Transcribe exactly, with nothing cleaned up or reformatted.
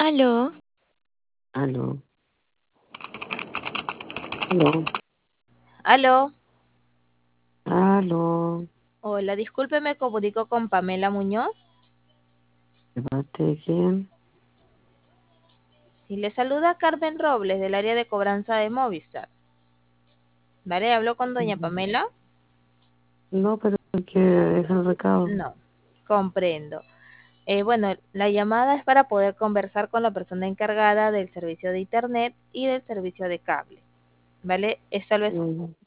Aló, Aló, aló, aló. aló, Hola, disculpe, me comunico con Pamela Muñoz. ¿de parte de quién? Si le saluda Carmen Robles del área de cobranza de Movistar. ¿Vale? ¿Hablo con doña Mm, Pamela? No, pero hay que dejar el recado. No, comprendo. Eh, bueno, la llamada es para poder conversar con la persona encargada del servicio de Internet y del servicio de cable. ¿Vale? Es tal vez Mm,